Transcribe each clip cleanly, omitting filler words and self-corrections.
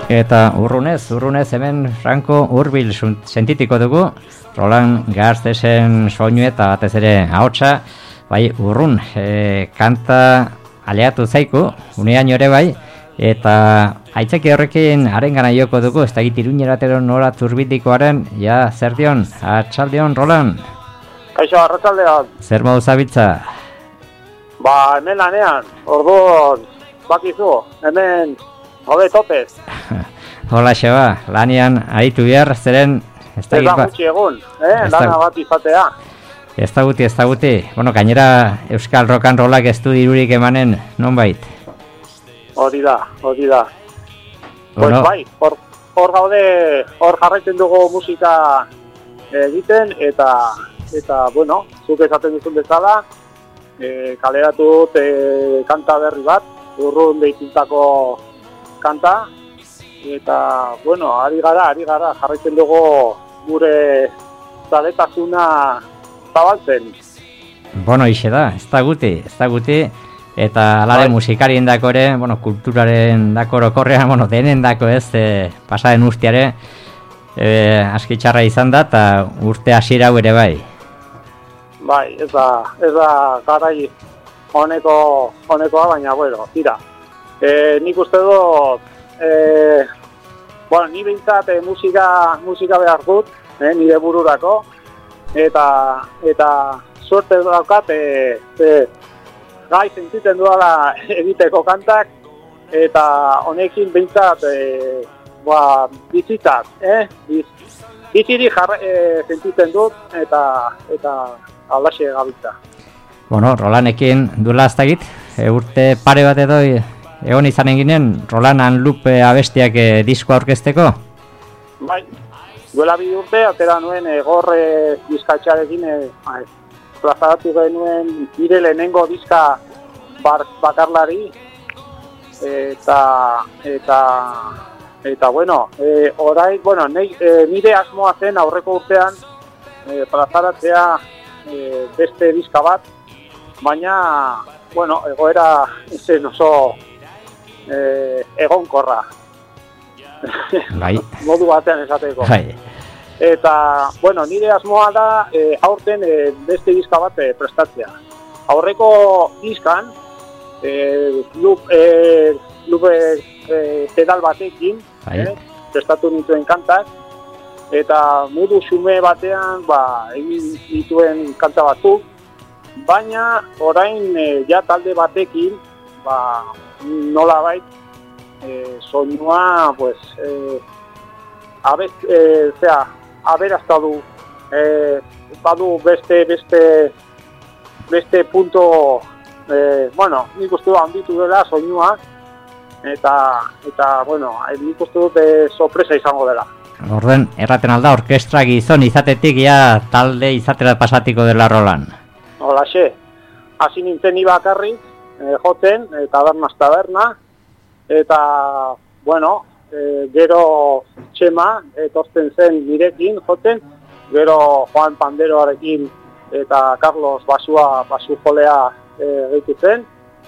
Eta urrunez hemen Franco hurbil sentitiko dugu, Roland Garcesen soinu eta batez ere ahotsa, bai urrun, kanta aleatu zaiku, unean ere bai, eta aitzaki horrekin arengana joko dugu, ez da Iruñeratero nora turbindikoaren, ja, zer dion, atxaldeon, Roland? Kaixo, arratsaldean. Zer modu zabiltza? Ba, hemen lanean, orduan, bakizu, hemen, hobe topez. Hola, xeba, lanean aritu behar, zeren... Ez da gutxi egun, lana bat izatea. Ez da guti. Bueno, gainera Euskal Rock and Rollak ez du dirurik emanen, nonbait? Hori da. Bueno. Pues bai, hor gaude, hor jarraitzen dugu musika egiten, eta bueno, zuk esaten duzun bezala, kaleratu dut kanta berri bat, urrun deitutako kanta, eta, bueno, ari gara, jarraitzen dugu gure zaletasuna zabaltzen. Bueno, ixe da, ez da guti, eta alare musikarien dako ere, bueno, kulturaren dako orokorrean, bueno, denen dako ez, pasaren ustiare, aski txarra izan da, eta urte hasiera ere bai. Bai, ez da garai honekoa, baina, bueno, tira. Nik uste dut, bueno, ni behintzat musika behar dut, nire bururako, eta suerte daukat, gai sentitzen dudala egiteko kantak, eta honekin behintzat, bizitzat, biziri sentitzen dut, eta alaxe gabiltza. Bueno, Rolanekin duela aztagit, urte pare bat edo egon izan eginen, Roland Unloop abestiak diskoa aurkezteko? Bai, duela 2 urte, atera nuen gorre diskatxarekin, plazaratu genuen nire lehenengo diska bakarlari, eta bueno, orain, bueno, nire asmoa zen aurreko urtean plazaratzea beste diska bat, baina, bueno, egoera zen oso egonkorra. Bai. Modu batean esateko. Bai. Eta, bueno, nire asmoa da aurten beste diska bat prestatzea. Aurreko diskan, loop pedal batekin, prestatu nituen kantak, eta modu xume batean egin dituen kanta batzuk, baina orain ja talde batekin nolabait soinua pues aberaztadu badu beste punto bueno, nik uste dut handitu dela soinua eta bueno, nik uste dut sorpresa izango dela. Orden, erraten alda, orkestra gizon izatetik ja talde izatera pasatiko dela Roland. Holaxe, hasi nintzen ni bakarrik, jotzen, taberna, eta, bueno, gero Txema, etortzen zen nirekin jotzen, gero Juan Panderoarekin eta Carlos basu jolea gehitu zen,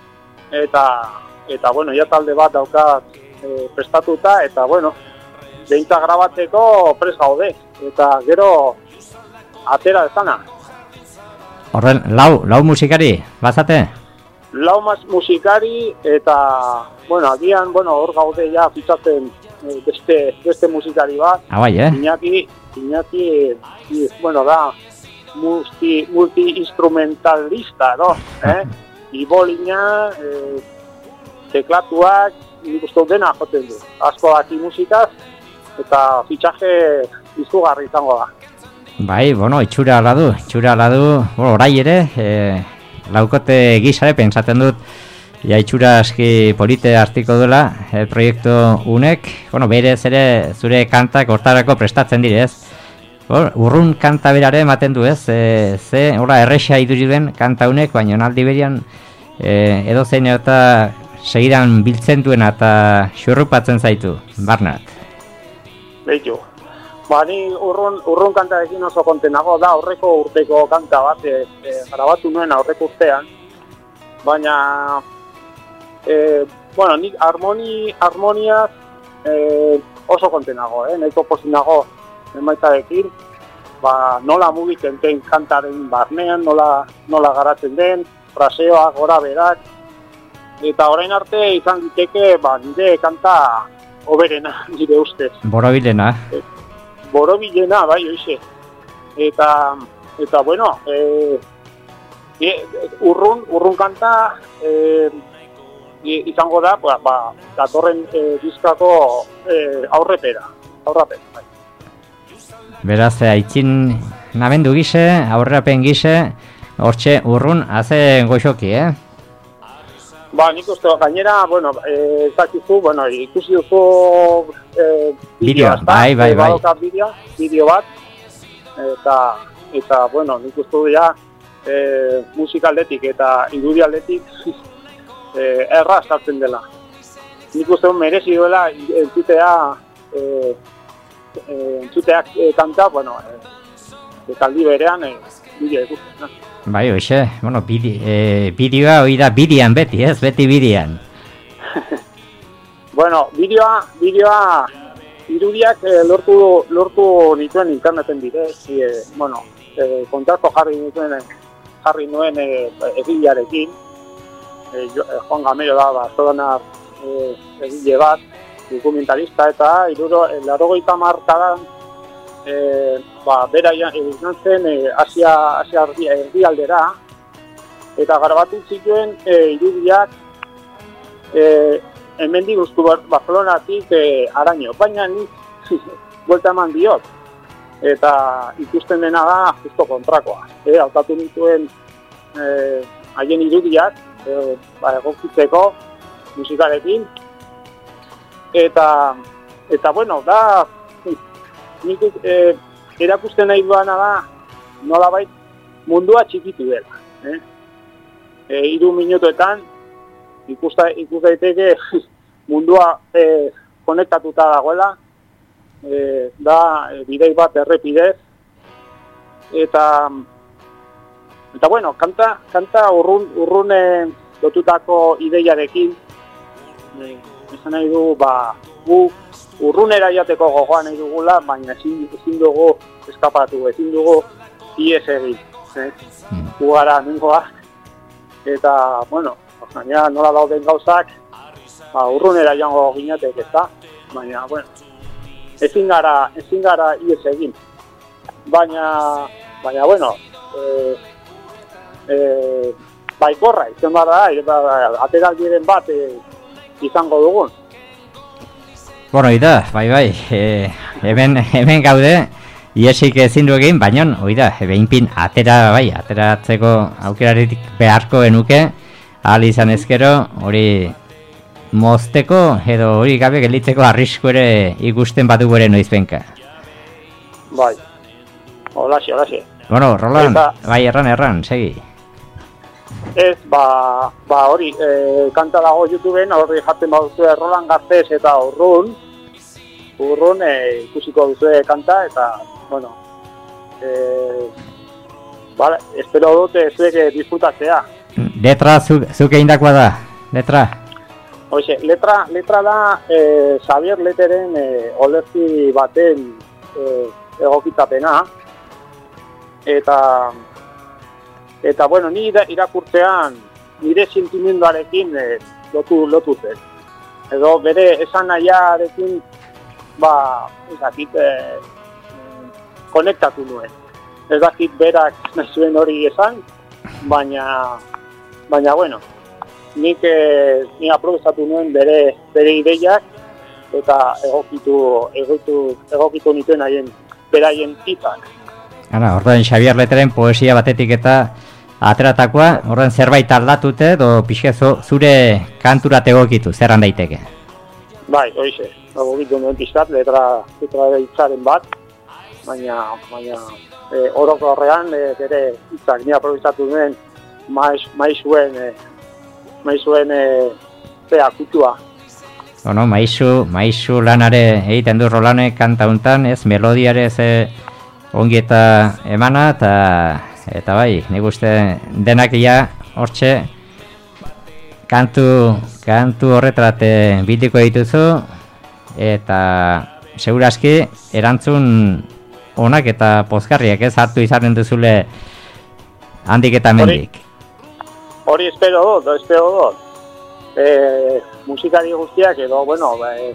eta, bueno, ja talde bat daukat prestatuta, eta, bueno, behintzat grabatzeko prest gaude, eta gero atera dezana. Horren, lau musikari, bazate? Lau musikari, eta, bueno, agian, hor gaude ja fitxatzen beste musikari bat. Bai, Iñaki, bueno, da multi-instrumentalista, no? Ibolina, teklatuak, nik uste dena joten du. Asko daki musikaz, eta fitxaje izugarri izango da. Bai, bueno, itxura ala du, bueno, orai ere, laukote gizare, pentsaten dut, ja itxura aski polite hartiko duela, proiektu unek, bueno, berez ere zure kantak hortarako prestatzen direz. Urrun kanta berare ematen du ez, hola erresa iduri den kanta unek, baina aldi berian edo zein eta segidan biltzen duena eta xurrupatzen zaitu, Barnat. Beitu. Ni urrun kantarekin oso kontenago da, aurreko urteko kanta bat, grabatu nuen aurreko urtean, baina, bueno, nik harmoniaz oso kontenago, nahiko pozinago emaitzarekin, nola mugitzen den kantaren barnean, nola garatzen den, fraseoak, gora berak, eta orain arte izan diteke nire kanta oberena, nire ustez. Borobilena. Borobilena, bai, oixe. Eta bueno, urrun kanta izango da, datorren diskako aurrapera. Bai. Beraz, aitzin namendu gise, aurrapen gise, hortxe urrun, haze goxoki, Nik uste, gainera, zakizu, ikusi duzu bideoa, bai. Bideo bat, eta nik uste dira musikaldetik eta irudialdetik erra sartzen dela. Nik uste merezi duela entzuteak kanta, taldi berean bideo ikusten. Bai, hoxe, bideoa hori da bidean beti, ez? Beti bidean. Bideoa irudiak lortu nituen interneten bidez, kontrako jarri nuen egilearekin, Juan Gamero da, Barcelona egile bat, dokumentalista, eta 80 markadan bera izan zen Asia erdialdera, eta grabatu zituen irudiak hemendik guztu Barcelonatik araño, baina nik buelta eman diot, eta ikusten dena da justo kontrakoa. Hautatu nituen haien irudiak egokitzeko musikarekin, eta da nik erakusten nahi duana da nolabait mundua txikitu dela. 3 minutuetan ikus daiteke mundua konektatuta dagoela, da bidei bat errepidez, eta kanta urrune lotutako ideiarekin, esan nahi du, gu urrunera jateko gogoan nahi dugula, baina ezin dugu eskapatu, ezin dugu ies egin. Gu gara nengoa, eta, baina nola dauden gauzak, urrunera joango ginetek, ez da? Baina, ezin gara ies egin. Baina, baikorra, izan da, ateraldiren bat izango dugun. Oida, bai, hemen gaude, iesik ezin du egin, baina, oida, behinpin ateratzeko aukeraretik beharko genuke, ahal izan ezkero, hori mozteko, edo hori gabe gelditzeko arrisku ere ikusten badu bere noizbenka. Bai, holaxe. Roland, bai, erran, segi. Ez, hori, kanta dago YouTubeen, horri jaten baduzue Roland Garcés eta urrun ikusiko duzue kanta, eta, espero dute zuek disfrutatzea. Letra zuk egindakoa da, letra? Hoxe, letra da Xavier Leteren olerki baten egokitzapena, eta ni irakurtzean nire sentimenduarekin lotu zen. Edo bere esan nahiarekin konektatu nuen. Ez dakit berak nahi zuen hori esan, baina nik aprobezatu nuen bere ideiak eta egokitu nituen beraien hitzak. Orduan Xavier Leteren poesia batetik eta ateratakoa, orduan zerbait aldatute, edo pixka zure kanturat egokitu, zerran daiteke? Bai, hoize, egokitu nuen pixkat, letra hitzaren bat, baina orokorrean bere hitzak ni aprobezatu nuen maizuen kutua. Maizu lanare egiten du Rolane kanta hontan, ez melodiare ze ongi eta emana, eta bai, nik uste denak ia hortxe kantu horretrat bidiko dituzu, eta segurazki erantzun onak eta pozgarriak ez hartu izanen duzule handik eta mendik. Hori espero dut. Musikari guztiak edo, bueno,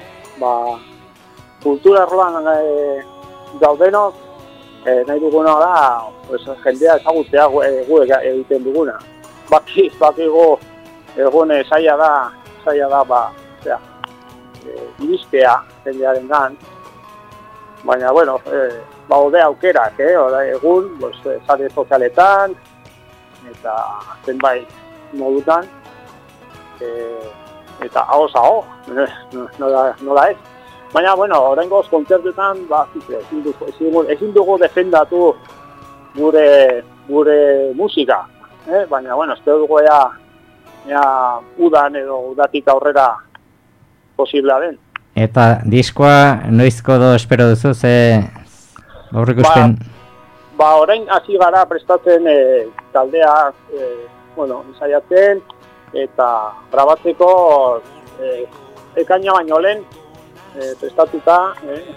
kultura erroan gaudenok, nahi duguna da, pues, jendea ezagutzea gu egiten duguna. Bakigu egun zaila da, iristea jendearen gan, baina, bueno, baude aukerak, egun, sare sozialetan, eta zenbait modutan, eta ahoz, nola ez. Baina, bueno, oraingoz kontzertuetan, ezin dugu defendatu gure musika, baina, bueno, espero dugu udan edo udatik aurrera posiblea den. Eta diskoa noizko do espero duzu, ze aurrik usten? Orain hasi gara prestatzen taldea, ensaiatzen, eta grabatzeko ekaina baino lehen prestatuta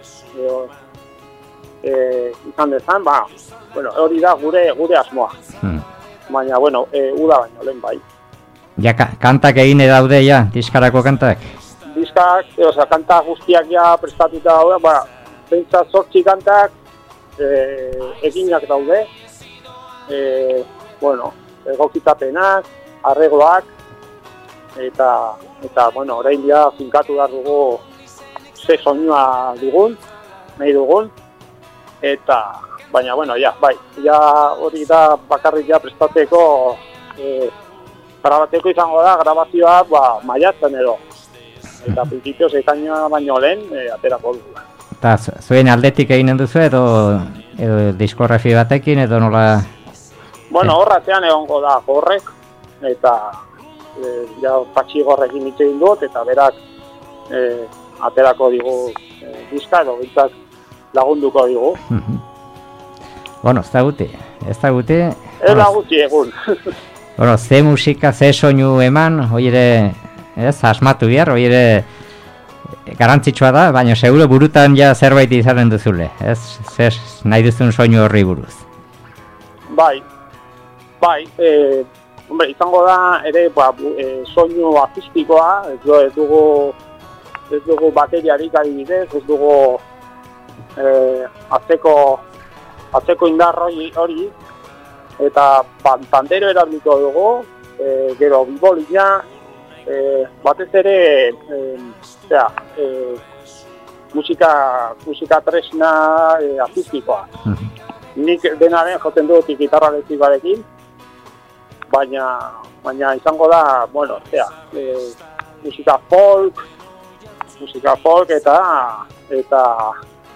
izan dezan, hori da gure asmoa. Baina, uda baino lehen bai. Ja, kantak egine daude, ja, diskarako kantak? Diskak, kanta guztiak ja prestatuta daude, pentsat 8 kantak eginak daude, egokitapenak, arregloak, eta orain ja finkatu behar dugu ze soinua dugun, nahi dugun, baina, hori da bakarrik ja prestateko, grabateko izango da, grabazioa maiatzen edo, eta principios ekaina baino lehen aterako dugu. Eta zuen aldetik eginen duzu edo diskografia batekin edo nola? Bueno, horratzean egongo da horrek, eta Patxi Gorrekin hitz egin dut, eta berak aterako digu diska edo bintzak lagunduko digu. Bueno, ez da guti. Ez da guti egun. Bueno, ze musika, ze soinu eman, hori ere, asmatu behar, hori ere garantzitsua da, baina seguro burutan ja zerbait izanen duzule, ez? Zer nahi duzun soinu horri buruz. Bai, izango da ere soinu akustikoa, ez dugu bateriarik adibidez, ez dugu atzeko indar hori, eta pandero erabiliko dugu, gero bibolina, batez ere musika tresna akustikoa. Nik denaren joten dut gitarra elektrikoarekin, baina izango da, musika folk eta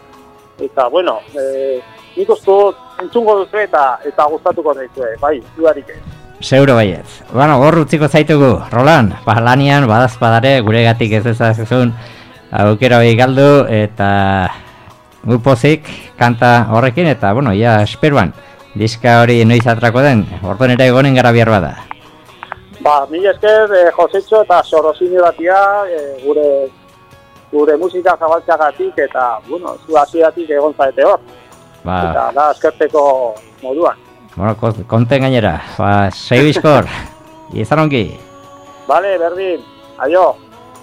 nik uste entzungo duzu eta gustatuko zaizue, bai, dudarik ez. Seguro baiet. Bueno, hor utziko zaitugu, Roland, lanian, badazpadare, guregatik ez ezazun aukera hori galdu, eta gu pozik kanta horrekin, eta, ja, esperuan, diska hori noiz atrako den, orduan ere egonen gara bihar bada. Mila esker, Josetxo eta Sorosini batia, gure musika zabaltzeagatik, eta, zu hasieratik egon zaete hor. Eta da, eskerteko moduan. Bueno, konten gainera, segi bizkor, izan ongi. Bale, berdin, aio.